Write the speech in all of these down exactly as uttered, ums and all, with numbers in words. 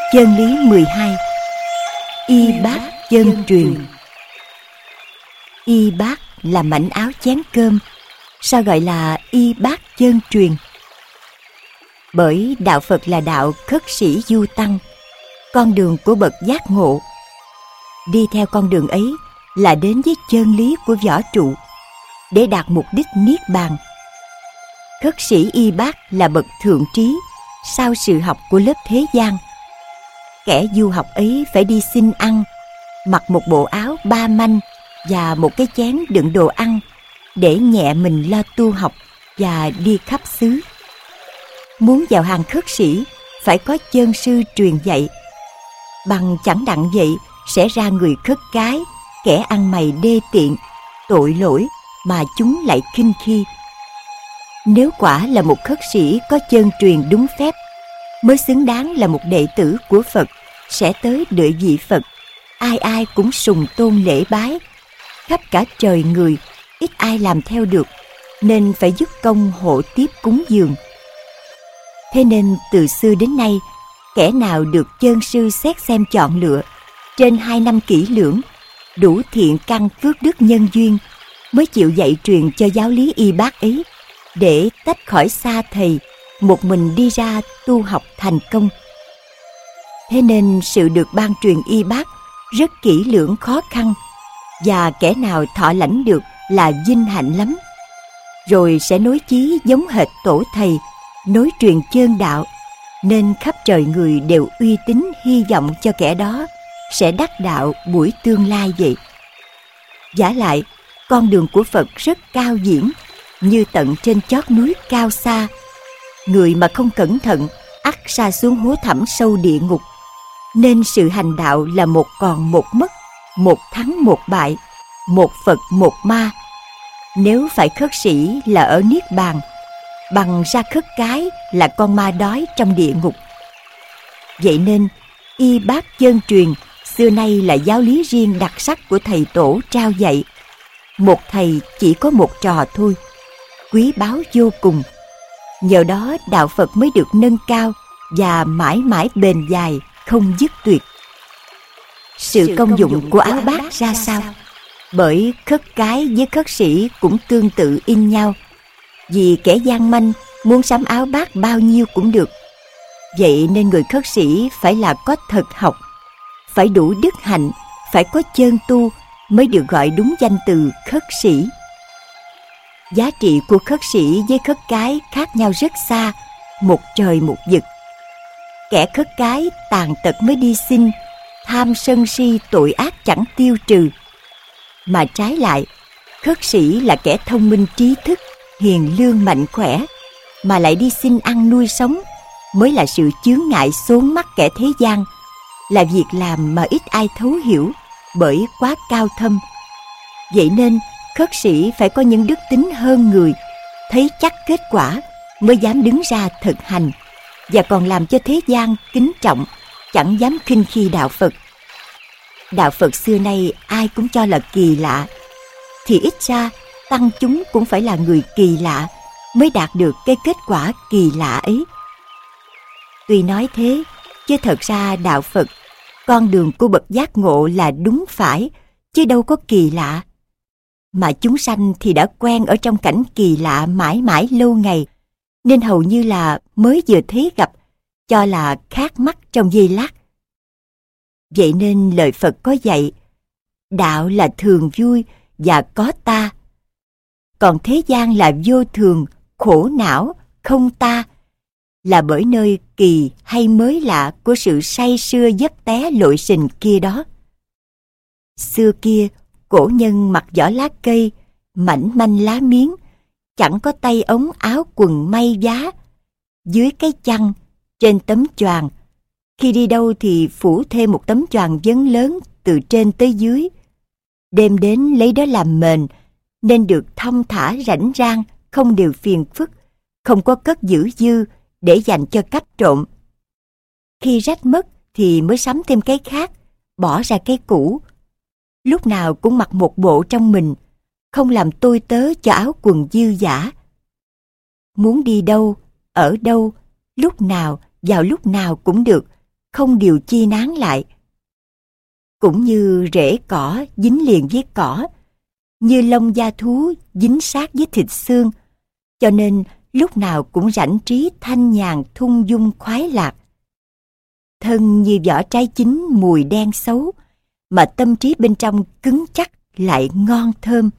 Chân lý mười hai. Y bát chân truyền. Y bát là mảnh áo chén cơm, sao gọi là y bát chân truyền? Bởi đạo Phật là đạo khất sĩ du tăng, con đường của bậc giác ngộ. Đi theo con đường ấy là đến với chân lý của võ trụ, để đạt mục đích niết bàn. Khất sĩ y bát là bậc thượng trí, sau sự học của lớp thế gian. Kẻ du học ấy phải đi xin ăn, mặc một bộ áo ba manh và một cái chén đựng đồ ăn, để nhẹ mình lo tu học và đi khắp xứ. Muốn vào hàng khất sĩ phải có chân sư truyền dạy. Bằng chẳng đặng vậy sẽ ra người khất cái, kẻ ăn mày đê tiện, tội lỗi mà chúng lại khinh khi. Nếu quả là một khất sĩ có chân truyền đúng phép, mới xứng đáng là một đệ tử của Phật, sẽ tới địa vị Phật, ai ai cũng sùng tôn lễ bái. Khắp cả trời người, ít ai làm theo được, nên phải dứt công hộ tiếp cúng dường. Thế nên từ xưa đến nay, kẻ nào được chân sư xét xem chọn lựa, trên hai năm kỹ lưỡng, đủ thiện căn phước đức nhân duyên, mới chịu dạy truyền cho giáo lý y bát ấy, để tách khỏi xa thầy, một mình đi ra tu học thành công. Thế nên sự được ban truyền y bát rất kỹ lưỡng khó khăn, và kẻ nào thọ lãnh được là vinh hạnh lắm. Rồi sẽ nối chí giống hệt tổ thầy, nối truyền chân đạo, nên khắp trời người đều uy tín hy vọng cho kẻ đó sẽ đắc đạo buổi tương lai vậy. Vả lại, con đường của Phật rất cao viễn, như tận trên chót núi cao xa. Người mà không cẩn thận ắt sa xuống hố thẳm sâu địa ngục. Nên sự hành đạo là một còn một mất, một thắng một bại, một Phật một ma. Nếu phải khất sĩ là ở niết bàn, bằng ra khất cái là con ma đói trong địa ngục. Vậy nên y bát chân truyền xưa nay là giáo lý riêng đặc sắc của thầy tổ trao dạy. Một thầy chỉ có một trò thôi, quý báu vô cùng. Nhờ đó đạo Phật mới được nâng cao và mãi mãi bền dài, không dứt tuyệt. Sự công dụng của áo bát ra sao? Bởi khất cái với khất sĩ cũng tương tự in nhau. Vì kẻ gian manh muốn sắm áo bát bao nhiêu cũng được. Vậy nên người khất sĩ phải là có thật học, phải đủ đức hạnh, phải có chân tu, mới được gọi đúng danh từ khất sĩ. Giá trị của khất sĩ với khất cái khác nhau rất xa, một trời một vực. Kẻ khất cái tàn tật mới đi xin, tham sân si tội ác chẳng tiêu trừ. Mà trái lại, khất sĩ là kẻ thông minh trí thức, hiền lương mạnh khỏe, mà lại đi xin ăn nuôi sống, mới là sự chướng ngại xốn mắt kẻ thế gian, là việc làm mà ít ai thấu hiểu, bởi quá cao thâm. Vậy nên khất sĩ phải có những đức tính hơn người, thấy chắc kết quả mới dám đứng ra thực hành, và còn làm cho thế gian kính trọng, chẳng dám khinh khi đạo Phật. Đạo Phật xưa nay ai cũng cho là kỳ lạ, thì ít ra tăng chúng cũng phải là người kỳ lạ, mới đạt được cái kết quả kỳ lạ ấy. Tuy nói thế, chứ thật ra đạo Phật, con đường của bậc giác ngộ là đúng phải, chứ đâu có kỳ lạ. Mà chúng sanh thì đã quen ở trong cảnh kỳ lạ mãi mãi lâu ngày, nên hầu như là mới vừa thấy gặp, cho là khác mắt trong giây lát. Vậy nên lời Phật có dạy, đạo là thường vui và có ta. Còn thế gian là vô thường, khổ não, không ta, là bởi nơi kỳ hay mới lạ của sự say sưa dấp té lội sình kia đó. Xưa kia, cổ nhân mặc vỏ lá cây, mảnh manh lá miếng, chẳng có tay ống áo quần may vá. Dưới cái chăn, trên tấm choàng, khi đi đâu thì phủ thêm một tấm choàng vấn lớn từ trên tới dưới. Đêm đến lấy đó làm mền, nên được thong thả rảnh rang, không điều phiền phức, không có cất giữ dư để dành cho cắp trộm. Khi rách mất thì mới sắm thêm cái khác, bỏ ra cái cũ. Lúc nào cũng mặc một bộ trong mình, không làm tôi tớ cho áo quần dư dả. Muốn đi đâu, ở đâu, lúc nào, vào lúc nào cũng được, không điều chi nán lại. Cũng như rễ cỏ dính liền với cỏ, như lông da thú dính sát với thịt xương, cho nên lúc nào cũng rảnh trí thanh nhàn thung dung khoái lạc. Thân như vỏ trái chín mùi đen xấu, mà tâm trí bên trong cứng chắc lại ngon thơm.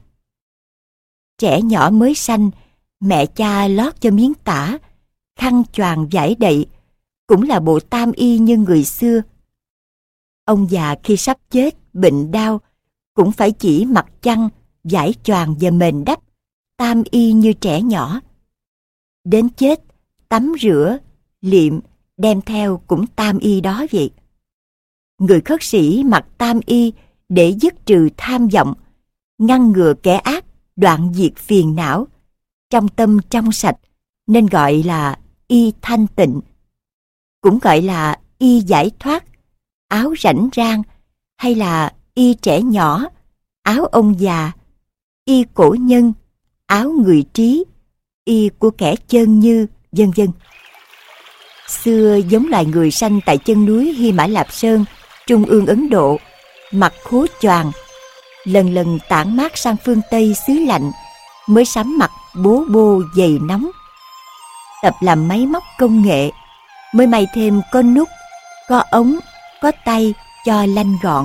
Trẻ nhỏ mới sanh, mẹ cha lót cho miếng tả, khăn choàng vải đậy, cũng là bộ tam y như người xưa. Ông già khi sắp chết, bệnh đau, cũng phải chỉ mặc chăn, vải choàng và mền đắp, tam y như trẻ nhỏ. Đến chết, tắm rửa, liệm, đem theo cũng tam y đó vậy. Người khất sĩ mặc tam y để dứt trừ tham vọng, ngăn ngừa kẻ ác, đoạn diệt phiền não, trong tâm trong sạch, nên gọi là y thanh tịnh. Cũng gọi là y giải thoát, áo rảnh rang, hay là y trẻ nhỏ, áo ông già, y cổ nhân, áo người trí, y của kẻ chơn như, vân vân. Xưa giống loài người sanh tại chân núi Hy Mã Lạp Sơn, trung ương Ấn Độ, mặc khố choàng, lần lần tản mát sang phương Tây xứ lạnh, mới sắm mặc bố bô giày nóng. Tập làm máy móc công nghệ, mới may thêm có nút, có ống, có tay cho lanh gọn.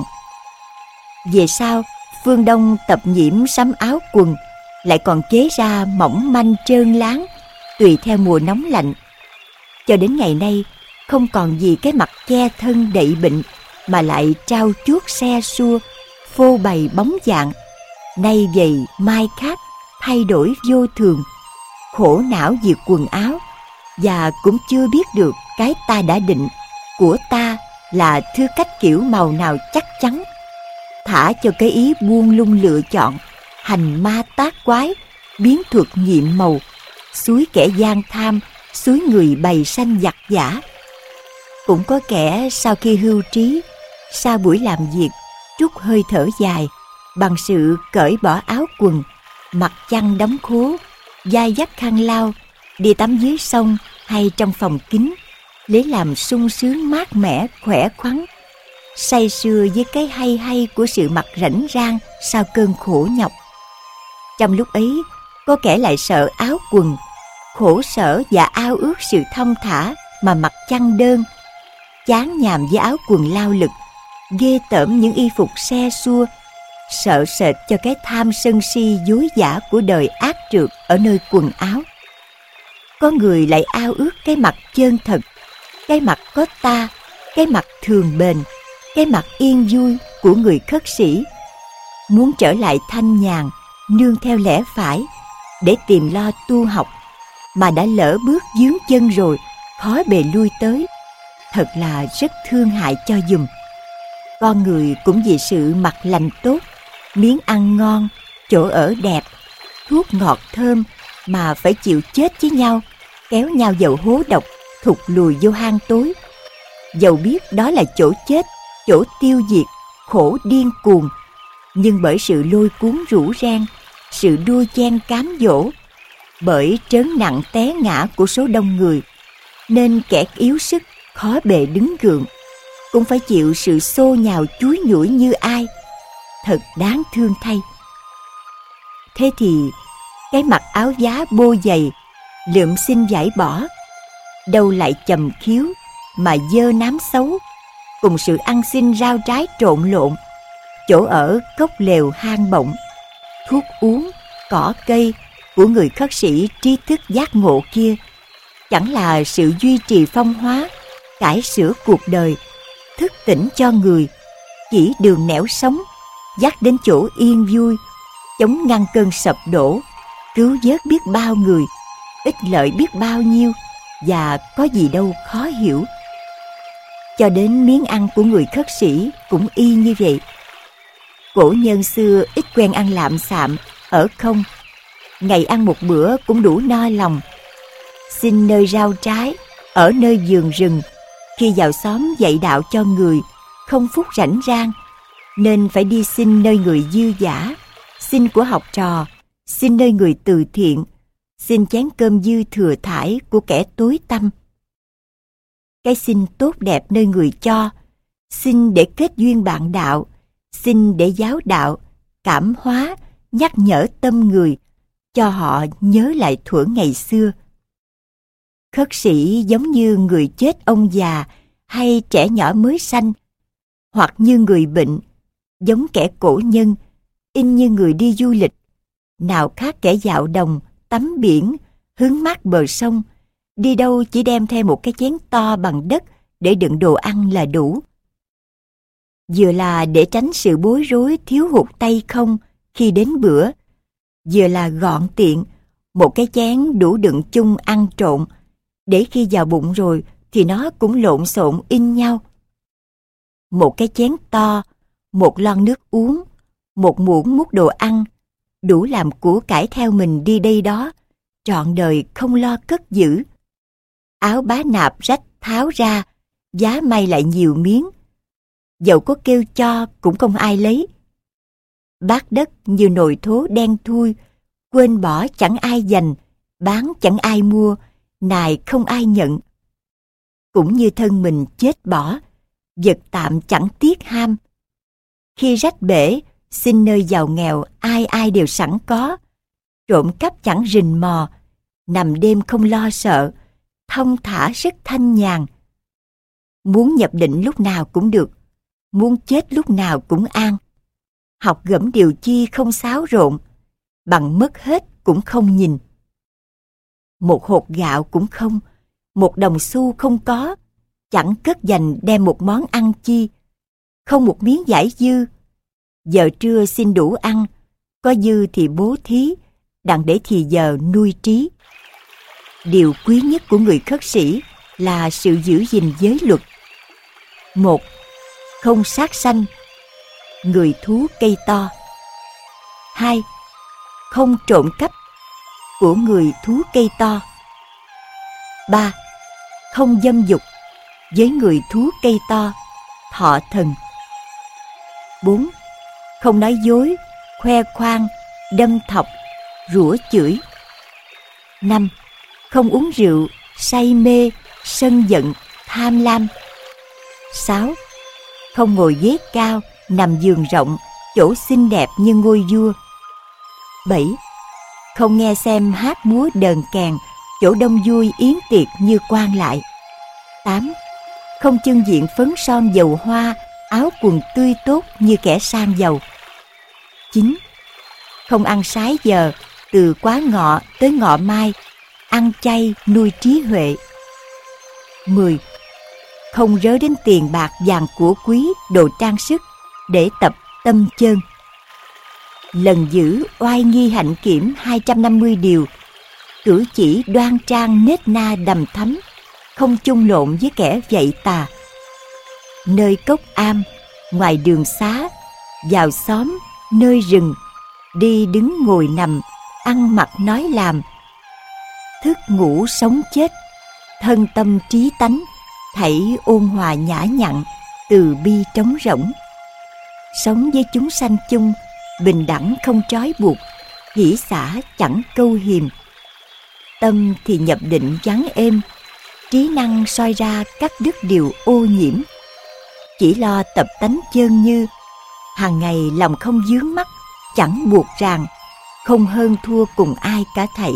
Về sau, phương Đông tập nhiễm sắm áo quần, lại còn chế ra mỏng manh trơn láng, tùy theo mùa nóng lạnh. Cho đến ngày nay, không còn gì cái mặt che thân đậy bệnh, mà lại trao chuốt xe xua, phô bày bóng dạng, nay vầy mai khác, thay đổi vô thường, khổ não vì quần áo, và cũng chưa biết được cái ta đã định, của ta là thứ cách kiểu màu nào chắc chắn, thả cho cái ý buông lung lựa chọn, hành ma tác quái, biến thuật nhiệm màu, xúi kẻ gian tham, xúi người bày sanh giặc giả. Cũng có kẻ sau khi hưu trí, sau buổi làm việc, trút hơi thở dài, bằng sự cởi bỏ áo quần, mặc chăn đóng khố, vai dắt khăn lau, đi tắm dưới sông hay trong phòng kín, lấy làm sung sướng mát mẻ khỏe khoắn, say sưa với cái hay hay của sự mặc rảnh rang sau cơn khổ nhọc. Trong lúc ấy, có kẻ lại sợ áo quần, khổ sở và ao ước sự thong thả mà mặc chăn đơn, chán nhàm với áo quần lao lực, ghê tởm những y phục xe xua, sợ sệt cho cái tham sân si dối dã của đời ác trượt ở nơi quần áo. Có người lại ao ước cái mặt chân thật, cái mặt có ta, cái mặt thường bền, cái mặt yên vui của người khất sĩ, muốn trở lại thanh nhàn, nương theo lẽ phải, để tìm lo tu học, mà đã lỡ bước dướng chân rồi, khó bề lui tới. Thật là rất thương hại cho giùm. Con người cũng vì sự mặc lành tốt, miếng ăn ngon, chỗ ở đẹp, thuốc ngọt thơm, mà phải chịu chết với nhau, kéo nhau vào hố độc, thụt lùi vô hang tối. Dầu biết đó là chỗ chết, chỗ tiêu diệt, khổ điên cuồng, nhưng bởi sự lôi cuốn rủ ren, sự đua chen cám dỗ, bởi trớn nặng té ngã của số đông người, nên kẻ yếu sức khó bề đứng gượng, cũng phải chịu sự xô nhào chúi nhủi như ai. Thật đáng thương thay. Thế thì cái mặc áo giá bô dày, lượm xin vải bỏ, đâu lại chầm khiếu mà dơ nám xấu, cùng sự ăn xin rau trái trộn lộn, chỗ ở cốc lều hang bọng, thuốc uống, cỏ cây của người khất sĩ trí thức giác ngộ kia, chẳng là sự duy trì phong hóa, cải sửa cuộc đời, thức tỉnh cho người, chỉ đường nẻo sống, dắt đến chỗ yên vui, chống ngăn cơn sập đổ, cứu vớt biết bao người, ích lợi biết bao nhiêu, và có gì đâu khó hiểu. Cho đến miếng ăn của người khất sĩ cũng y như vậy. Cổ nhân xưa ít quen ăn lạm xạm, ở không, ngày ăn một bữa cũng đủ no lòng. Xin nơi rau trái, ở nơi vườn rừng, khi vào xóm dạy đạo cho người, không phút rảnh rang, nên phải đi xin nơi người dư dả, xin của học trò, xin nơi người từ thiện, xin chén cơm dư thừa thải của kẻ tối tăm. cái xin tốt đẹp nơi người cho, xin để kết duyên bạn đạo, xin để giáo đạo, cảm hóa, nhắc nhở tâm người, cho họ nhớ lại thuở ngày xưa. Khất sĩ giống như người chết ông già hay trẻ nhỏ mới sanh, hoặc như người bệnh, giống kẻ cổ nhân, in như người đi du lịch, nào khác kẻ dạo đồng, tắm biển, hứng mát bờ sông, đi đâu chỉ đem theo một cái chén to bằng đất để đựng đồ ăn là đủ. Vừa là để tránh sự bối rối thiếu hụt tay không khi đến bữa, vừa là gọn tiện, một cái chén đủ đựng chung ăn trộn, để khi vào bụng rồi thì nó cũng lộn xộn in nhau. Một cái chén to, một lon nước uống, một muỗng múc đồ ăn, đủ làm của cải theo mình đi đây đó, trọn đời không lo cất giữ. Áo bá nạp rách tháo ra, giá may lại nhiều miếng, dẫu có kêu cho cũng không ai lấy. Bát đất như nồi thố đen thui, quên bỏ chẳng ai dành, bán chẳng ai mua, nài không ai nhận. Cũng như thân mình chết bỏ, vật tạm chẳng tiếc ham. Khi rách bể, xin nơi giàu nghèo ai ai đều sẵn có, trộm cắp chẳng rình mò, nằm đêm không lo sợ, thong thả rất thanh nhàn. Muốn nhập định lúc nào cũng được, muốn chết lúc nào cũng an. Học gẫm điều chi không xáo rộn, bằng mất hết cũng không nhìn. Một hột gạo cũng không, một đồng xu không có, chẳng cất dành đem một món ăn chi, không một miếng giải dư. Giờ trưa xin đủ ăn, có dư thì bố thí, đặng để thì giờ nuôi trí. Điều quý nhất của người khất sĩ là sự giữ gìn giới luật. Một, không sát sanh, người thú cây to. Hai, không trộm cắp, của người thú cây to. Ba, không dâm dục, với người thú cây to, thọ thần. Bốn, không nói dối, khoe khoang, đâm thọc, rủa chửi. Năm, không uống rượu, say mê, sân giận, tham lam. Sáu, không ngồi ghế cao, nằm giường rộng, chỗ xinh đẹp như ngôi vua. Bảy, không nghe xem hát múa đờn kèn, chỗ đông vui yến tiệc như quan lại. Tám, không chưng diện phấn son dầu hoa, áo quần tươi tốt như kẻ sang giàu. Chín, không ăn sái giờ, từ quá ngọ tới ngọ mai, ăn chay nuôi trí huệ. Mười, không rớ đến tiền bạc vàng của quý, đồ trang sức, để tập tâm chơn. Lần giữ oai nghi hạnh kiểm hai trăm năm mươi điều, cử chỉ đoan trang nết na đằm thắm, không chung lộn với kẻ vậy tà. Nơi cốc am, ngoài đường xá, vào xóm, nơi rừng, đi đứng ngồi nằm, ăn mặc nói làm, thức ngủ sống chết, thân tâm trí tánh, thảy ôn hòa nhã nhặn, từ bi trống rỗng. Sống với chúng sanh chung, bình đẳng không trói buộc, hỷ xả chẳng câu hiềm. Tâm thì nhập định vắng êm, trí năng soi ra cắt đứt điều ô nhiễm. Chỉ lo tập tánh chơn như, hàng ngày lòng không vướng mắc, chẳng buộc ràng, không hơn thua cùng ai cả thảy.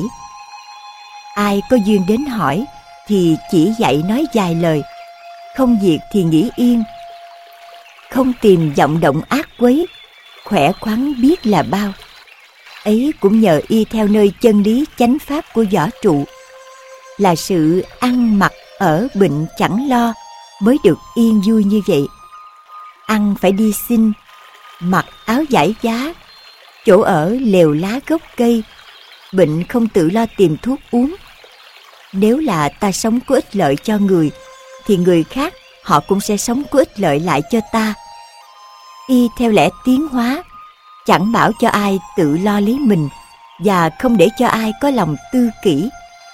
Ai có duyên đến hỏi thì chỉ dạy nói vài lời, không việc thì nghỉ yên. Không tìm vọng động ác quấy, khỏe khoắn biết là bao. Ấy cũng nhờ y theo nơi chân lý chánh pháp của võ trụ, là sự ăn mặc ở bệnh chẳng lo mới được yên vui như vậy. Ăn phải đi xin, mặc áo vải giá, chỗ ở lều lá gốc cây, bệnh không tự lo tìm thuốc uống. Nếu là ta sống có ích lợi cho người, thì người khác họ cũng sẽ sống có ích lợi lại cho ta. Y theo lẽ tiến hóa, chẳng bảo cho ai tự lo lấy mình, và không để cho ai có lòng tư kỷ.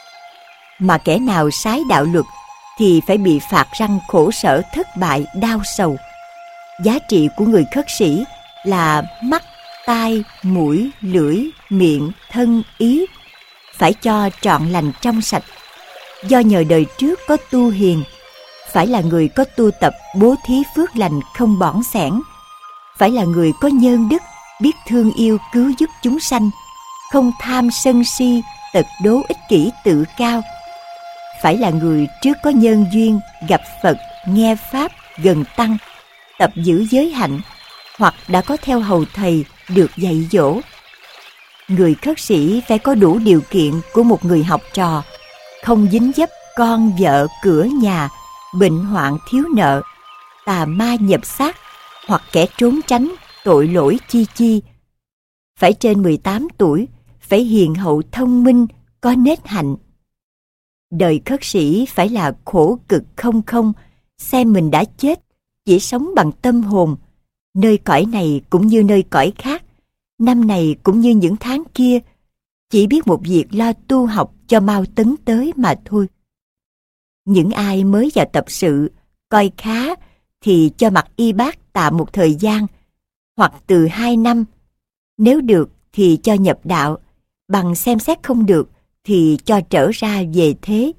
Mà kẻ nào sái đạo luật thì phải bị phạt răng khổ sở thất bại đau sầu. Giá trị của người khất sĩ là mắt, tai, mũi, lưỡi, miệng, thân, ý phải cho trọn lành trong sạch. Do nhờ đời trước có tu hiền, phải là người có tu tập bố thí phước lành không bỏng xẻn, phải là người có nhân đức, biết thương yêu cứu giúp chúng sanh, không tham sân si, tật đố ích kỷ tự cao, phải là người trước có nhân duyên gặp Phật, nghe Pháp, gần Tăng, tập giữ giới hạnh, hoặc đã có theo hầu thầy được dạy dỗ. Người khất sĩ phải có đủ điều kiện của một người học trò, không dính dấp con vợ cửa nhà, bệnh hoạn thiếu nợ, tà ma nhập xác, hoặc kẻ trốn tránh tội lỗi chi chi. Phải trên mười tám tuổi, phải hiền hậu thông minh, có nết hạnh. Đời khất sĩ phải là khổ cực không không, xem mình đã chết, chỉ sống bằng tâm hồn, nơi cõi này cũng như nơi cõi khác, năm này cũng như những tháng kia, chỉ biết một việc lo tu học cho mau tấn tới mà thôi. Những ai mới vào tập sự, coi khá thì cho mặc y bát tạm một thời gian, hoặc từ hai năm. Nếu được thì cho nhập đạo, bằng xem xét không được thì cho trở ra về thế.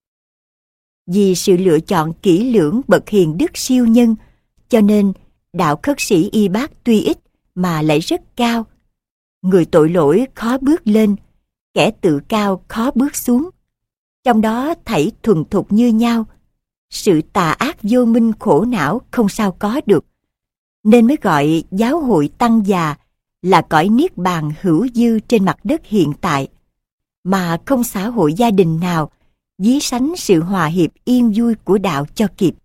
Vì sự lựa chọn kỹ lưỡng bậc hiền đức siêu nhân, cho nên đạo khất sĩ y bát tuy ít mà lại rất cao. Người tội lỗi khó bước lên, kẻ tự cao khó bước xuống. Trong đó thảy thuần thục như nhau, sự tà ác vô minh khổ não không sao có được, nên mới gọi giáo hội tăng già là cõi niết bàn hữu dư trên mặt đất hiện tại, mà không xã hội gia đình nào ví sánh sự hòa hiệp yên vui của đạo cho kịp.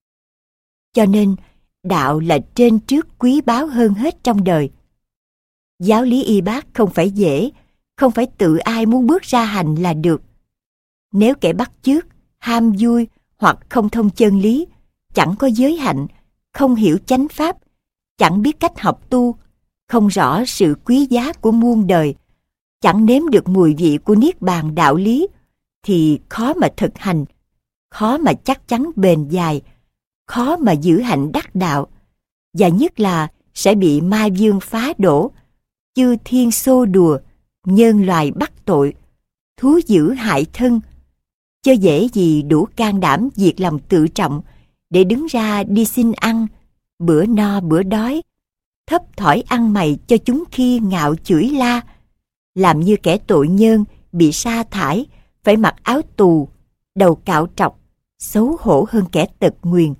Cho nên đạo là trên trước quý báu hơn hết trong đời. Giáo lý y bát không phải dễ, không phải tự ai muốn bước ra hành là được. Nếu kẻ bắt chước, ham vui hoặc không thông chân lý, chẳng có giới hạnh, không hiểu chánh pháp, chẳng biết cách học tu, không rõ sự quý giá của muôn đời, chẳng nếm được mùi vị của niết bàn đạo lý, thì khó mà thực hành, khó mà chắc chắn bền dài, khó mà giữ hạnh đắc đạo, và nhất là sẽ bị ma dương phá đổ, chư thiên xô đùa, nhân loài bắt tội, thú dữ hại thân. Chớ dễ gì đủ can đảm diệt lòng tự trọng để đứng ra đi xin ăn, bữa no bữa đói, thấp thỏi ăn mày cho chúng khi ngạo chửi la, làm như kẻ tội nhân bị sa thải, phải mặc áo tù, đầu cạo trọc, xấu hổ hơn kẻ tật nguyền.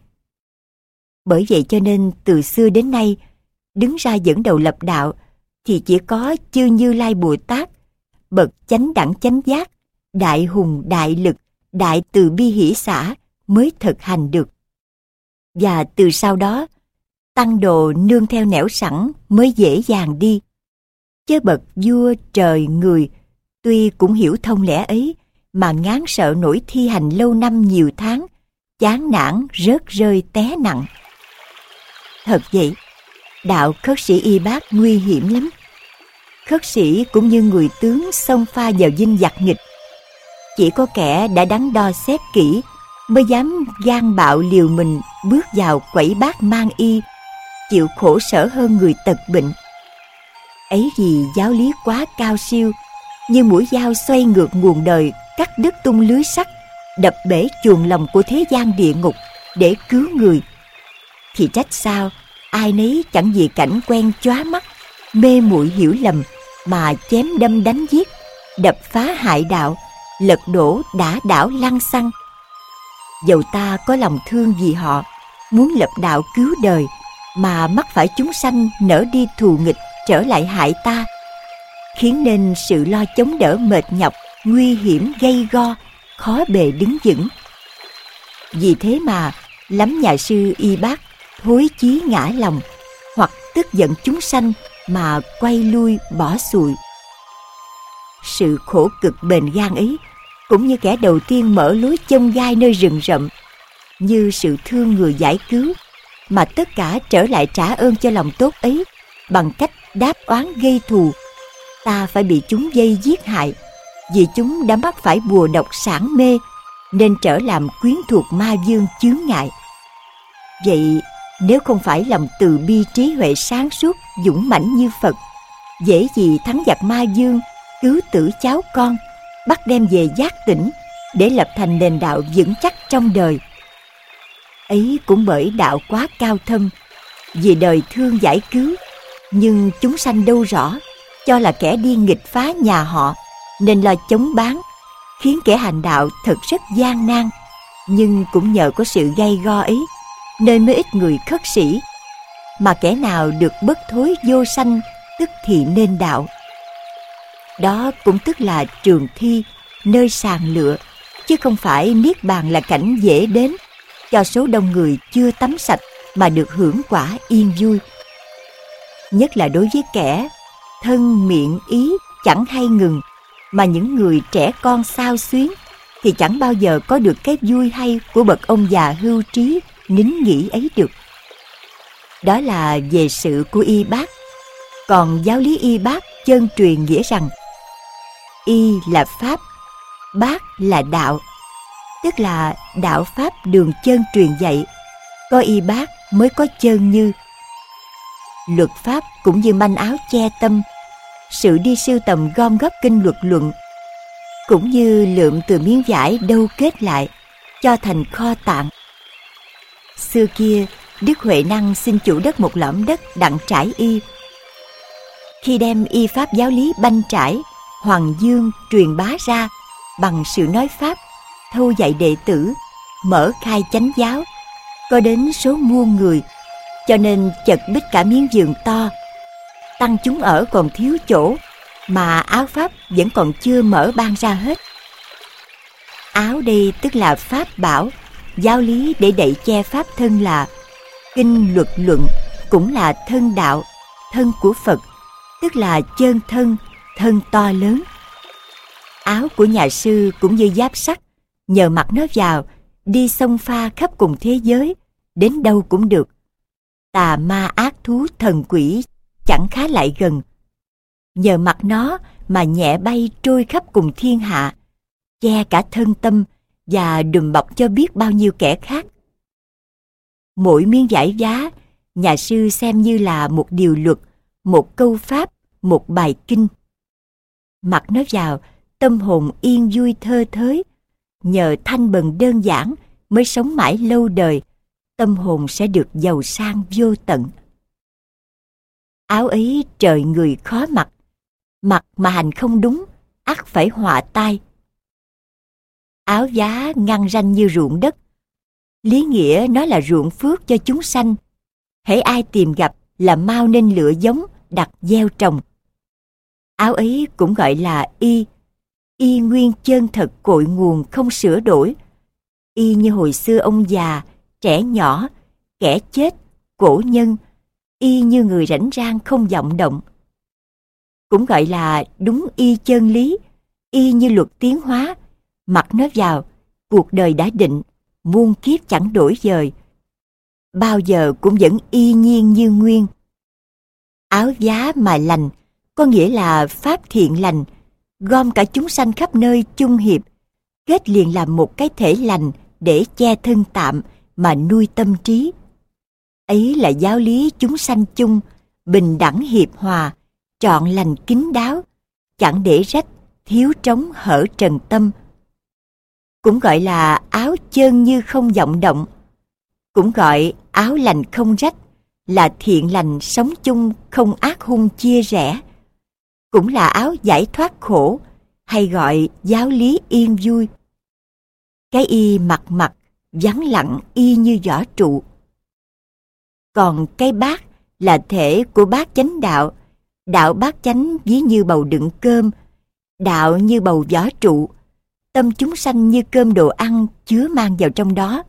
Bởi vậy cho nên từ xưa đến nay, đứng ra dẫn đầu lập đạo thì chỉ có chư Như Lai Bồ Tát, bậc chánh đẳng chánh giác, đại hùng đại lực, đại từ bi hỷ xả mới thực hành được. Và từ sau đó, tăng đồ nương theo nẻo sẵn mới dễ dàng đi. Chớ bậc vua trời người, tuy cũng hiểu thông lẽ ấy, mà ngán sợ nổi thi hành lâu năm nhiều tháng, chán nản rớt rơi té nặng. Thật vậy, đạo khất sĩ y bát nguy hiểm lắm. Khất sĩ cũng như người tướng xông pha vào dinh giặc nghịch. Chỉ có kẻ đã đắn đo xét kỹ mới dám gan bạo liều mình bước vào quẩy bát mang y, chịu khổ sở hơn người tật bệnh. Ấy vì giáo lý quá cao siêu, như mũi dao xoay ngược nguồn đời, cắt đứt tung lưới sắt, đập bể chuồng lòng của thế gian địa ngục để cứu người. Thì trách sao ai nấy chẳng vì cảnh quen chóa mắt, mê muội hiểu lầm mà chém đâm đánh giết, đập phá hại đạo, lật đổ đả đảo lăng xăng. Dầu ta có lòng thương vì họ, muốn lập đạo cứu đời, mà mắc phải chúng sanh nở đi thù nghịch trở lại hại ta, khiến nên sự lo chống đỡ mệt nhọc, nguy hiểm gay go, khó bề đứng vững. Vì thế mà lắm nhà sư y bát thối chí ngã lòng, hoặc tức giận chúng sanh mà quay lui bỏ xuôi. Sự khổ cực bền gan ấy cũng như kẻ đầu tiên mở lối chông gai nơi rừng rậm, như sự thương người giải cứu, mà tất cả trở lại trả ơn cho lòng tốt ấy bằng cách đáp oán gây thù. Ta phải bị chúng dây giết hại, vì chúng đã mắc phải bùa độc sản mê, nên trở làm quyến thuộc ma vương chướng ngại. Vậy nếu không phải lòng từ bi trí huệ sáng suốt dũng mãnh như Phật, dễ gì thắng giặc ma vương, cứu tử cháu con, bắt đem về giác tỉnh để lập thành nền đạo vững chắc trong đời. Ấy cũng bởi đạo quá cao thâm, vì đời thương giải cứu, nhưng chúng sanh đâu rõ, cho là kẻ đi nghịch phá nhà họ, nên lo chống bán, khiến kẻ hành đạo thật rất gian nan. Nhưng cũng nhờ có sự gay go ấy, nên mới ít người khất sĩ, mà kẻ nào được bất thối vô sanh, tức thì nên đạo. Đó cũng tức là trường thi, nơi sàng lựa, chứ không phải niết bàn là cảnh dễ đến, cho số đông người chưa tắm sạch mà được hưởng quả yên vui. Nhất là đối với kẻ thân miệng ý chẳng hay ngừng, mà những người trẻ con xao xuyến, thì chẳng bao giờ có được cái vui hay của bậc ông già hưu trí nín nghỉ ấy được. Đó là về sự của y bác. Còn giáo lý y bác chân truyền nghĩa rằng y là pháp, bác là đạo, tức là đạo pháp đường chân truyền dạy. Có y bác mới có chân như. Luật pháp cũng như manh áo che tâm, sự đi sưu tầm gom góp kinh luật luận, cũng như lượm từ miếng vải đâu kết lại, cho thành kho tạng. Xưa kia, Đức Huệ Năng xin chủ đất một lõm đất đặng trải y. Khi đem y pháp giáo lý banh trải, Hoàng Dương truyền bá ra bằng sự nói pháp, thâu dạy đệ tử, mở khai chánh giáo, có đến số muôn người, cho nên chật bích cả miếng vườn to. Tăng chúng ở còn thiếu chỗ, mà áo pháp vẫn còn chưa mở ban ra hết. Áo đây tức là pháp bảo, giáo lý để đậy che pháp thân là kinh luật luận, cũng là thân đạo, thân của Phật, tức là chân thân, thân to lớn. Áo của nhà sư cũng như giáp sắt, nhờ mặc nó vào, đi xông pha khắp cùng thế giới, đến đâu cũng được. Tà ma ác thú thần quỷ chẳng khá lại gần. Nhờ mặc nó mà nhẹ bay trôi khắp cùng thiên hạ, che cả thân tâm và đùm bọc cho biết bao nhiêu kẻ khác. Mỗi miếng vải giá, nhà sư xem như là một điều luật, một câu pháp, một bài kinh. Mặc nó vào, tâm hồn yên vui thơ thới, nhờ thanh bần đơn giản mới sống mãi lâu đời, tâm hồn sẽ được giàu sang vô tận. Áo ấy trời người khó mặc, mặc mà hành không đúng, ắt phải họa tai. Áo giá ngăn ranh như ruộng đất, lý nghĩa nó là ruộng phước cho chúng sanh. Hễ ai tìm gặp là mau nên lựa giống, đặt gieo trồng. Áo ấy cũng gọi là y, y nguyên chân thật cội nguồn không sửa đổi. Y như hồi xưa ông già, trẻ nhỏ, kẻ chết, cổ nhân, y như người rảnh rang không vọng động. Cũng gọi là đúng y chân lý, y như luật tiến hóa, mặc nó vào, cuộc đời đã định, muôn kiếp chẳng đổi dời, bao giờ cũng vẫn y nhiên như nguyên. Áo giá mà lành, có nghĩa là pháp thiện lành, gom cả chúng sanh khắp nơi chung hiệp, kết liền làm một cái thể lành để che thân tạm mà nuôi tâm trí. Ấy là giáo lý chúng sanh chung, bình đẳng hiệp hòa, trọn lành kín đáo, chẳng để rách, thiếu trống hở trần tâm. Cũng gọi là áo chân như không vọng động, cũng gọi áo lành không rách, là thiện lành sống chung không ác hung chia rẽ. Cũng là áo giải thoát khổ, hay gọi giáo lý yên vui. Cái y mặc mặc, vắng lặng y như vỏ trụ. Còn cái bát là thể của bát chánh đạo, đạo bát chánh ví như bầu đựng cơm, đạo như bầu vỏ trụ, tâm chúng sanh như cơm đồ ăn chứa mang vào trong đó.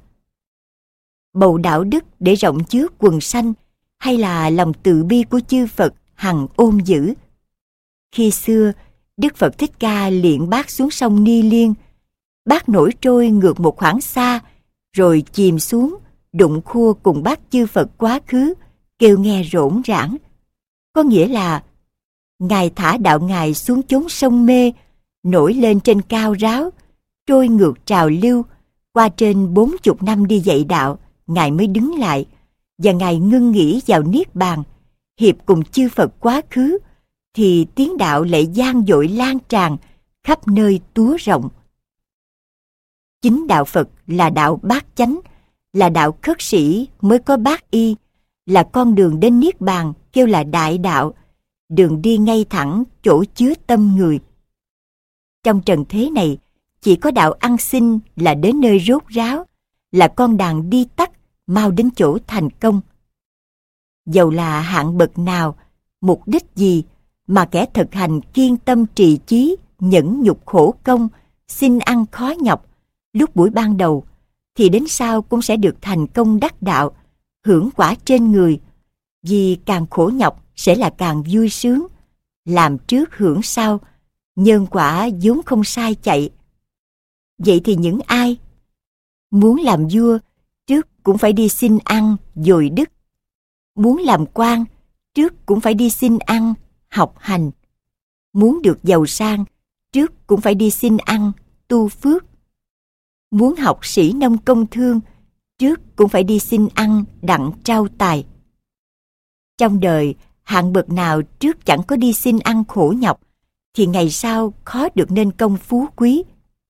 Bầu đạo đức để rộng chứa quần sanh, hay là lòng từ bi của chư Phật hằng ôm giữ. Khi xưa, Đức Phật Thích Ca liệng bát xuống sông Ni Liên, bát nổi trôi ngược một khoảng xa, rồi chìm xuống, đụng khua cùng bát chư Phật quá khứ, kêu nghe rỗn rãng. Có nghĩa là, Ngài thả đạo Ngài xuống chốn sông mê, nổi lên trên cao ráo, trôi ngược trào lưu, qua trên bốn chục năm đi dạy đạo, Ngài mới đứng lại, và Ngài ngưng nghỉ vào niết bàn, hiệp cùng chư Phật quá khứ, thì tiếng đạo lại gian dội lan tràn, khắp nơi túa rộng. Chính đạo Phật là đạo bát chánh, là đạo khất sĩ mới có bát y, là con đường đến Niết Bàn kêu là đại đạo, đường đi ngay thẳng chỗ chứa tâm người. Trong trần thế này, chỉ có đạo ăn xin là đến nơi rốt ráo, là con đàn đi tắt, mau đến chỗ thành công. Dầu là hạng bậc nào, mục đích gì, mà kẻ thực hành kiên tâm trì chí, nhẫn nhục khổ công, xin ăn khó nhọc, lúc buổi ban đầu, thì đến sau cũng sẽ được thành công đắc đạo, hưởng quả trên người, vì càng khổ nhọc sẽ là càng vui sướng, làm trước hưởng sau, nhân quả vốn không sai chạy. Vậy thì những ai muốn làm vua, trước cũng phải đi xin ăn dồi đức. Muốn làm quan, trước cũng phải đi xin ăn học hành. Muốn được giàu sang, trước cũng phải đi xin ăn tu phước. Muốn học sĩ nông công thương, trước cũng phải đi xin ăn đặng trao tài. Trong đời, hạng bậc nào trước chẳng có đi xin ăn khổ nhọc, thì ngày sau khó được nên công phú quý.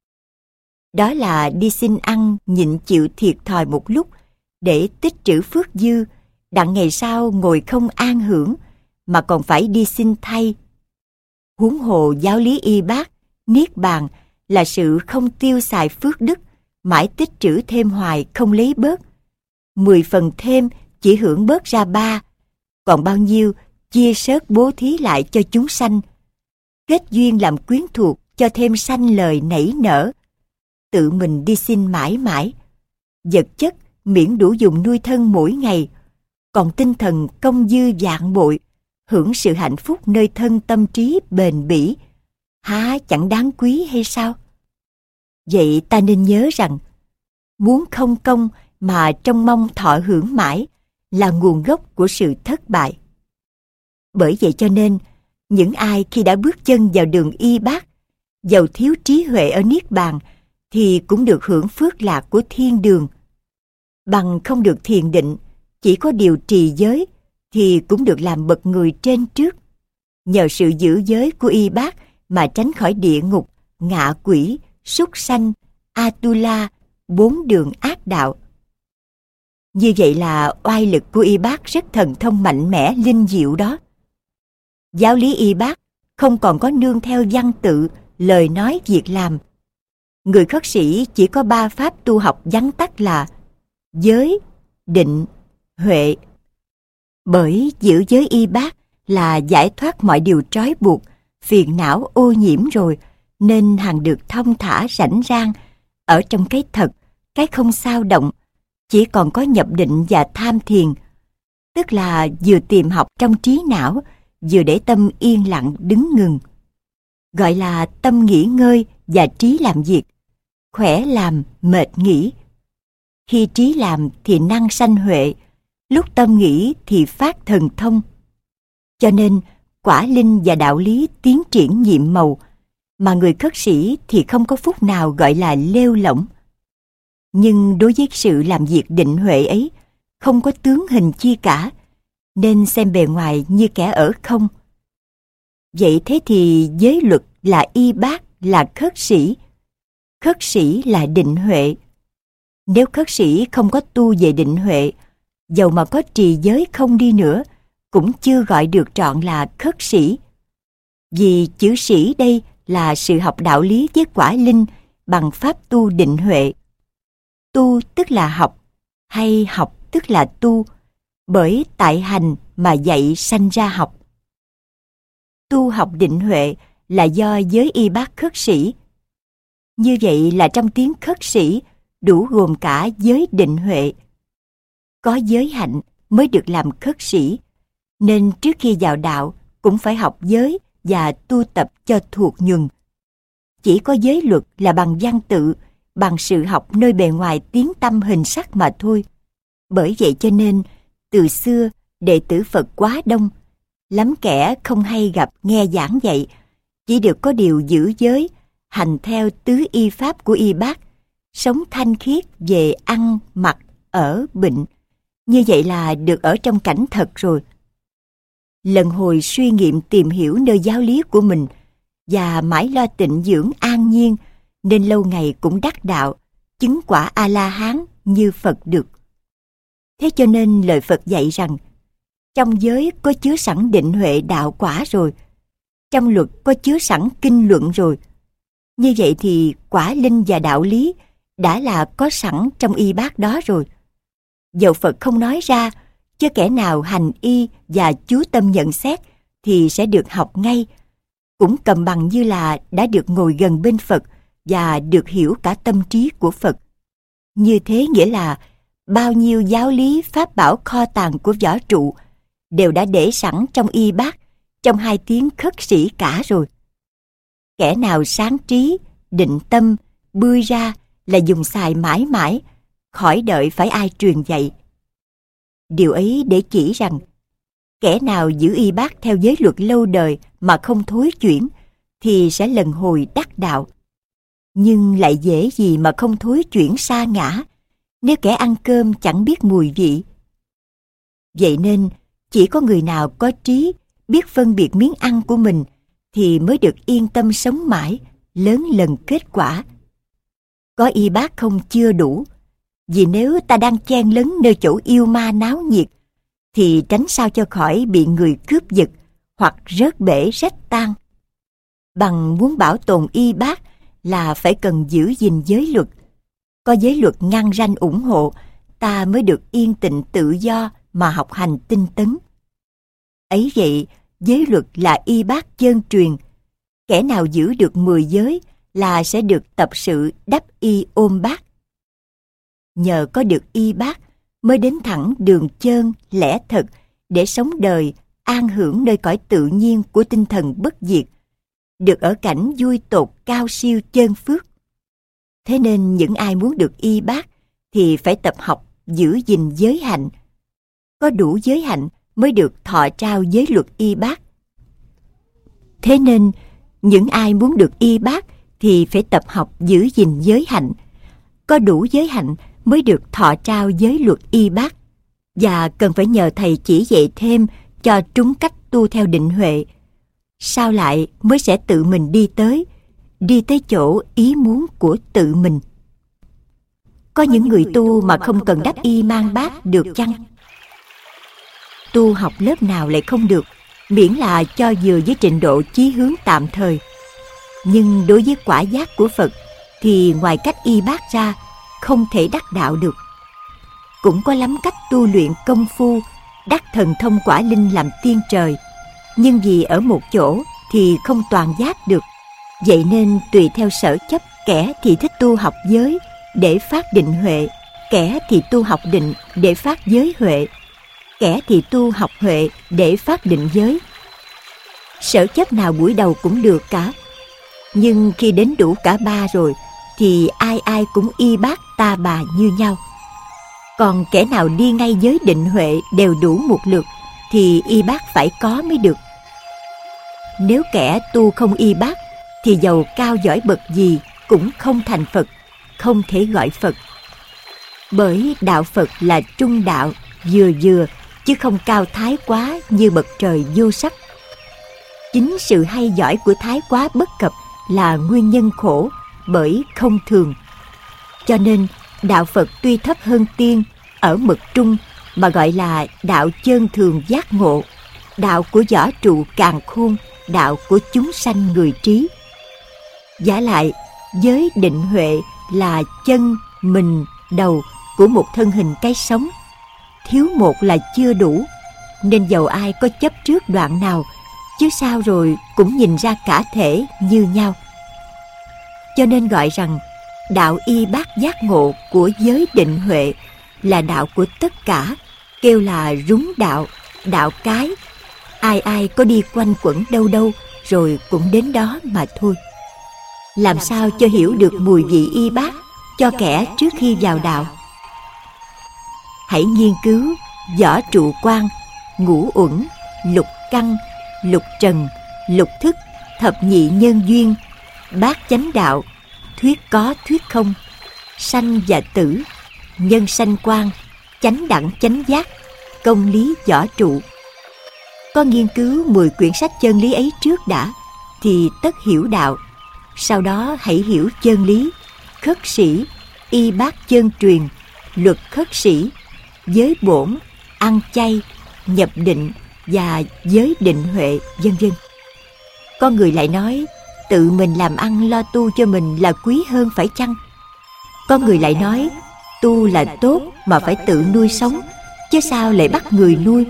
Đó là đi xin ăn nhịn chịu thiệt thòi một lúc để tích trữ phước dư, đặng ngày sau ngồi không an hưởng, mà còn phải đi xin thay. Huống hồ giáo lý y bát, Niết Bàn là sự không tiêu xài phước đức, mãi tích trữ thêm hoài không lấy bớt. Mười phần thêm chỉ hưởng bớt ra ba, còn bao nhiêu chia sớt bố thí lại cho chúng sanh. Kết duyên làm quyến thuộc cho thêm sanh lời nảy nở. Tự mình đi xin mãi mãi. Vật chất miễn đủ dùng nuôi thân mỗi ngày, còn tinh thần công dư vạn bội, hưởng sự hạnh phúc nơi thân tâm trí bền bỉ, há chẳng đáng quý hay sao? Vậy ta nên nhớ rằng, muốn không công mà trông mong thọ hưởng mãi là nguồn gốc của sự thất bại. Bởi vậy cho nên, những ai khi đã bước chân vào đường y bát, dầu thiếu trí huệ ở Niết Bàn, thì cũng được hưởng phước lạc của thiên đường. Bằng không được thiền định, chỉ có điều trì giới, thì cũng được làm bậc người trên trước. Nhờ sự giữ giới của y bát mà tránh khỏi địa ngục, ngạ quỷ, súc sanh, Atula, bốn đường ác đạo. Như vậy là oai lực của y bát rất thần thông mạnh mẽ linh diệu đó. Giáo lý y bát không còn có nương theo văn tự, lời nói, việc làm. Người khất sĩ chỉ có ba pháp tu học vắn tắt là giới, định, huệ. Bởi giữ giới y bát là giải thoát mọi điều trói buộc, phiền não ô nhiễm rồi, nên hằng được thông thả rảnh rang, ở trong cái thật, cái không sao động, chỉ còn có nhập định và tham thiền, tức là vừa tìm học trong trí não, vừa để tâm yên lặng đứng ngừng. Gọi là tâm nghỉ ngơi và trí làm việc, khỏe làm, mệt nghỉ. Khi trí làm thì năng sanh huệ, lúc tâm nghỉ thì phát thần thông. Cho nên, quả linh và đạo lý tiến triển nhiệm màu, mà người khất sĩ thì không có phút nào gọi là lêu lỏng. Nhưng đối với sự làm việc định huệ ấy, không có tướng hình chi cả, nên xem bề ngoài như kẻ ở không. Vậy thế thì giới luật là y bát, là khất sĩ. Khất sĩ là định huệ. Nếu khất sĩ không có tu về định huệ, dầu mà có trì giới không đi nữa, cũng chưa gọi được trọn là khất sĩ. Vì chữ sĩ đây là sự học đạo lý với quả linh bằng pháp tu định huệ. Tu tức là học, hay học tức là tu, bởi tại hành mà dạy sanh ra học. Tu học định huệ là do giới y bát khất sĩ. Như vậy là trong tiếng khất sĩ đủ gồm cả giới định huệ. Có giới hạnh mới được làm khất sĩ, nên trước khi vào đạo cũng phải học giới và tu tập cho thuộc nhuần. Chỉ có giới luật là bằng văn tự, bằng sự học nơi bề ngoài tiếng tăm hình sắc mà thôi. Bởi vậy cho nên, từ xưa đệ tử Phật quá đông, lắm kẻ không hay gặp nghe giảng dạy, chỉ được có điều giữ giới, hành theo tứ y pháp của y bát, sống thanh khiết về ăn, mặc, ở, bệnh. Như vậy là được ở trong cảnh thật rồi. Lần hồi suy nghiệm tìm hiểu nơi giáo lý của mình, và mãi lo tịnh dưỡng an nhiên, nên lâu ngày cũng đắc đạo, chứng quả A-la-hán như Phật được. Thế cho nên lời Phật dạy rằng, trong giới có chứa sẵn định huệ đạo quả rồi, trong luật có chứa sẵn kinh luận rồi. Như vậy thì quả linh và đạo lý đã là có sẵn trong y bát đó rồi. Dầu Phật không nói ra, chứ kẻ nào hành y và chú tâm nhận xét thì sẽ được học ngay, cũng cầm bằng như là đã được ngồi gần bên Phật và được hiểu cả tâm trí của Phật. Như thế nghĩa là bao nhiêu giáo lý pháp bảo kho tàng của võ trụ đều đã để sẵn trong y bát, trong hai tiếng khất sĩ cả rồi. Kẻ nào sáng trí, định tâm, bươi ra là dùng xài mãi mãi, khỏi đợi phải ai truyền dạy. Điều ấy để chỉ rằng, kẻ nào giữ y bát theo giới luật lâu đời mà không thối chuyển, thì sẽ lần hồi đắc đạo. Nhưng lại dễ gì mà không thối chuyển sa ngã, nếu kẻ ăn cơm chẳng biết mùi vị. Vậy nên, chỉ có người nào có trí, biết phân biệt miếng ăn của mình, thì mới được yên tâm sống mãi, lớn lần kết quả. Có y bát không chưa đủ, vì nếu ta đang chen lấn nơi chỗ yêu ma náo nhiệt, thì tránh sao cho khỏi bị người cướp giật hoặc rớt bể rách tan. Bằng muốn bảo tồn y bát là phải cần giữ gìn giới luật. Có giới luật ngăn ranh ủng hộ, ta mới được yên tịnh tự do mà học hành tinh tấn. Ấy vậy, giới luật là y bát chân truyền. Kẻ nào giữ được mười giới là sẽ được tập sự đắp y ôm bát. Nhờ có được y bát mới đến thẳng đường chân lẽ thật để sống đời an hưởng nơi cõi tự nhiên của tinh thần bất diệt, được ở cảnh vui tột cao siêu chân phước. Thế nên những ai muốn được y bát thì phải tập học giữ gìn giới hạnh. Có đủ giới hạnh mới được thọ trao giới luật y bát. Thế nên những ai muốn được y bát thì phải tập học giữ gìn giới hạnh. Có đủ giới hạnh mới được thọ trao giới luật y bát, và cần phải nhờ thầy chỉ dạy thêm cho trúng cách tu theo định huệ. Sau lại mới sẽ tự mình đi tới, đi tới chỗ ý muốn của tự mình. Có những người tu mà không cần đắp y mang bát được chăng? Tu học lớp nào lại không được, miễn là cho vừa với trình độ chí hướng tạm thời. Nhưng đối với quả giác của Phật thì ngoài cách y bát ra không thể đắc đạo được. Cũng có lắm cách tu luyện công phu đắc thần thông quả linh làm tiên trời, nhưng vì ở một chỗ thì không toàn giác được. Vậy nên tùy theo sở chấp, kẻ thì thích tu học giới để phát định huệ, kẻ thì tu học định để phát giới huệ, kẻ thì tu học huệ để phát định giới. Sở chấp nào buổi đầu cũng được cả, nhưng khi đến đủ cả ba rồi thì ai ai cũng y bát ta bà như nhau. Còn kẻ nào đi ngay giới định huệ đều đủ một lượt thì y bát phải có mới được. Nếu kẻ tu không y bát thì dầu cao giỏi bậc gì cũng không thành Phật, không thể gọi Phật. Bởi đạo Phật là trung đạo, vừa vừa, chứ không cao thái quá như bậc trời vô sắc. Chính sự hay giỏi của thái quá bất cập là nguyên nhân khổ, bởi không thường. Cho nên đạo Phật tuy thấp hơn tiên ở mực trung mà gọi là đạo chân thường giác ngộ, đạo của võ trụ càn khôn, đạo của chúng sanh người trí. Vả lại, giới định huệ là chân, mình, đầu của một thân hình cái sống. Thiếu một là chưa đủ, nên dầu ai có chấp trước đoạn nào, chứ sao rồi cũng nhìn ra cả thể như nhau. Cho nên gọi rằng đạo y bát giác ngộ của giới định huệ là đạo của tất cả, kêu là rúng đạo, đạo cái. Ai ai có đi quanh quẩn đâu đâu rồi cũng đến đó mà thôi. Làm sao cho hiểu được mùi vị y bát cho kẻ trước khi vào đạo? Hãy nghiên cứu võ trụ quan, ngũ uẩn, lục căn, lục trần, lục thức, thập nhị nhân duyên, bát chánh đạo, thuyết có thuyết không, sanh và tử, nhân sanh quan, chánh đẳng chánh giác, công lý võ trụ. Có nghiên cứu mười quyển sách chân lý ấy trước đã, thì tất hiểu đạo. Sau đó hãy hiểu chân lý, khất sĩ, y bát chân truyền, luật khất sĩ, giới bổn, ăn chay, nhập định và giới định huệ, vân vân. Có người lại nói tự mình làm ăn lo tu cho mình là quý hơn phải chăng? Có người lại nói tu là tốt mà phải tự nuôi sống, chứ sao lại bắt người nuôi?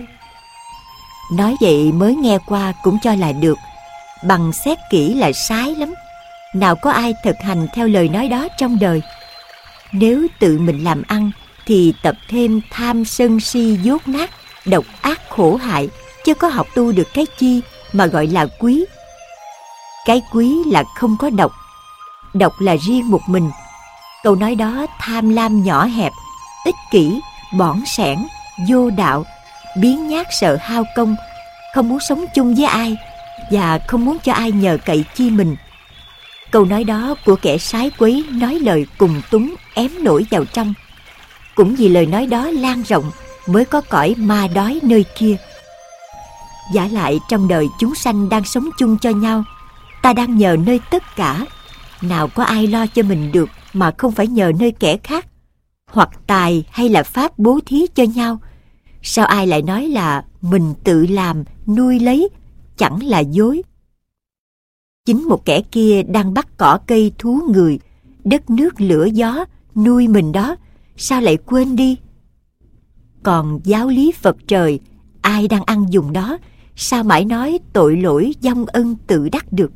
Nói vậy mới nghe qua cũng cho là được, bằng xét kỹ là sai lắm. Nào có ai thực hành theo lời nói đó trong đời. Nếu tự mình làm ăn thì tập thêm tham sân si dốt nát, độc ác khổ hại, chứ có học tu được cái chi mà gọi là quý. Cái quý là không có độc, độc là riêng một mình. Câu nói đó tham lam nhỏ hẹp, ích kỷ, bỏn sẻn, vô đạo, biếng nhác sợ hao công, không muốn sống chung với ai và không muốn cho ai nhờ cậy chi mình. Câu nói đó của kẻ sái quấy nói lời cùng túng ém nổi vào trong. Cũng vì lời nói đó lan rộng mới có cõi ma đói nơi kia. Vả lại trong đời chúng sanh đang sống chung cho nhau, ta đang nhờ nơi tất cả. Nào có ai lo cho mình được mà không phải nhờ nơi kẻ khác, hoặc tài hay là pháp bố thí cho nhau. Sao ai lại nói là mình tự làm, nuôi lấy, chẳng là dối. Chính một kẻ kia đang bắt cỏ cây thú người, đất nước lửa gió, nuôi mình đó, sao lại quên đi? Còn giáo lý Phật trời, ai đang ăn dùng đó, sao mãi nói tội lỗi vong ân tự đắc được?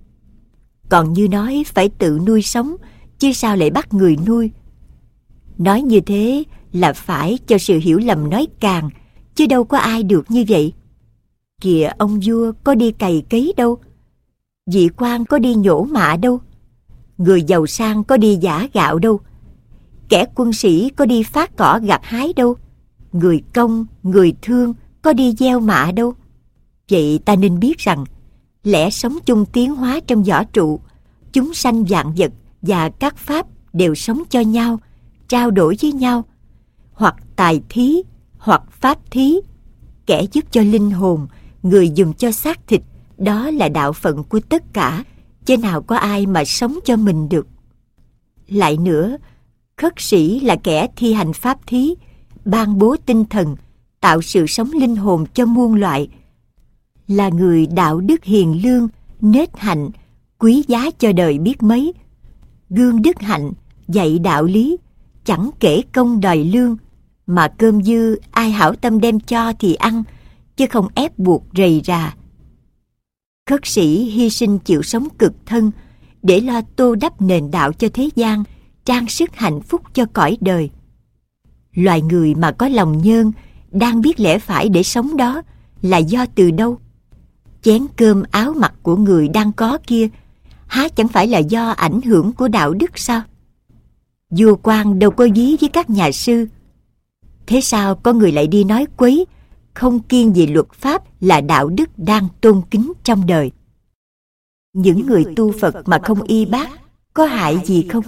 Còn như nói phải tự nuôi sống, chứ sao lại bắt người nuôi? Nói như thế là phải cho sự hiểu lầm nói càng, chứ đâu có ai được như vậy. Kìa ông vua có đi cày cấy đâu, vị quan có đi nhổ mạ đâu, người giàu sang có đi giã gạo đâu, kẻ quân sĩ có đi phát cỏ gặt hái đâu, người công, người thương có đi gieo mạ đâu. Vậy ta nên biết rằng lẽ sống chung tiến hóa trong võ trụ, chúng sanh vạn vật và các pháp đều sống cho nhau, trao đổi với nhau, hoặc tài thí, hoặc pháp thí. Kẻ giúp cho linh hồn, người dùng cho xác thịt, đó là đạo phận của tất cả, chứ nào có ai mà sống cho mình được. Lại nữa, khất sĩ là kẻ thi hành pháp thí, ban bố tinh thần, tạo sự sống linh hồn cho muôn loại, là người đạo đức hiền lương, nết hạnh, quý giá cho đời biết mấy, gương đức hạnh, dạy đạo lý, chẳng kể công đòi lương, mà cơm dư ai hảo tâm đem cho thì ăn, chứ không ép buộc rầy rà. Khất sĩ hy sinh chịu sống cực thân để lo tô đắp nền đạo cho thế gian, trang sức hạnh phúc cho cõi đời. Loài người mà có lòng nhơn, đang biết lẽ phải để sống đó là do từ đâu? Chén cơm áo mặc của người đang có kia, há chẳng phải là do ảnh hưởng của đạo đức sao? Vua quan đâu có dí với các nhà sư. Thế sao có người lại đi nói quấy, không kiêng về luật pháp là đạo đức đang tôn kính trong đời? Những người tu Phật mà không y bác có hại gì không?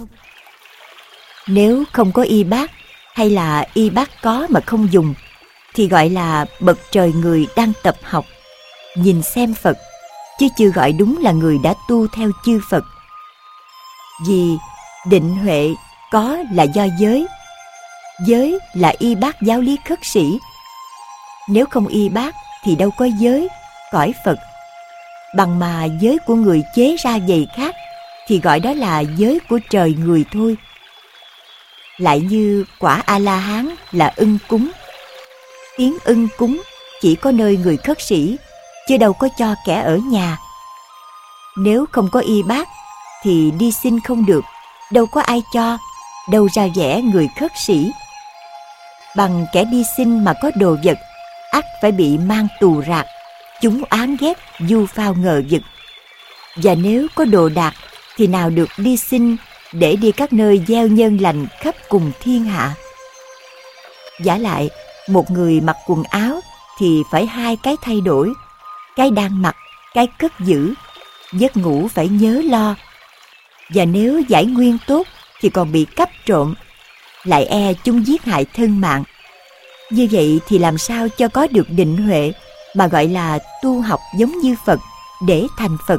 Nếu không có y bác, hay là y bác có mà không dùng, thì gọi là bậc trời người đang tập học, nhìn xem Phật, chứ chưa gọi đúng là người đã tu theo chư Phật. Vì định huệ có là do giới, giới là y bác giáo lý khất sĩ. Nếu không y bác thì đâu có giới, cõi Phật. Bằng mà giới của người chế ra giày khác thì gọi đó là giới của trời người thôi. Lại như quả A-la-hán là ưng cúng. Tiếng ưng cúng chỉ có nơi người khất sĩ, chứ đâu có cho kẻ ở nhà. Nếu không có y bác thì đi xin không được, đâu có ai cho, đâu ra vẻ người khất sĩ. Bằng kẻ đi xin mà có đồ vật, ắt phải bị mang tù rạc, chúng oán ghét, du phao ngờ vực. Và nếu có đồ đạc thì nào được đi xin để đi các nơi gieo nhân lành khắp cùng thiên hạ. Vả lại, một người mặc quần áo thì phải hai cái thay đổi, cái đang mặc, cái cất giữ, giấc ngủ phải nhớ lo. Và nếu giải nguyên tốt thì còn bị cắp trộm, lại e chúng giết hại thân mạng. Như vậy thì làm sao cho có được định huệ mà gọi là tu học giống như Phật để thành Phật?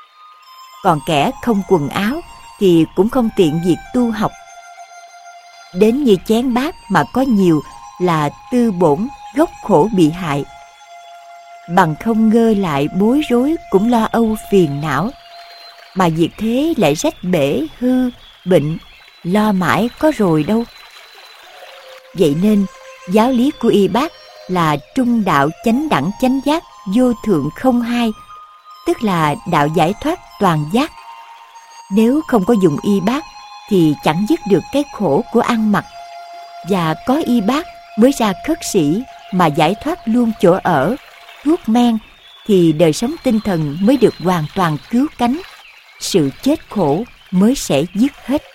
Còn kẻ không quần áo thì cũng không tiện việc tu học. đến như chén bát mà có nhiều là tư bổn, gốc khổ bị hại. Bằng không ngơ lại bối rối cũng lo âu phiền não, mà việc thế lại rách bể hư, bệnh, lo mãi có rồi đâu. Vậy nên, giáo lý của Y Bát là trung đạo chánh đẳng chánh giác vô thượng không hai, tức là đạo giải thoát toàn giác. Nếu không có dùng Y Bát thì chẳng dứt được cái khổ của ăn mặc, và có Y Bát mới ra khất sĩ mà giải thoát luôn chỗ ở, thuốc men, thì đời sống tinh thần mới được hoàn toàn cứu cánh, sự chết khổ mới sẽ dứt hết.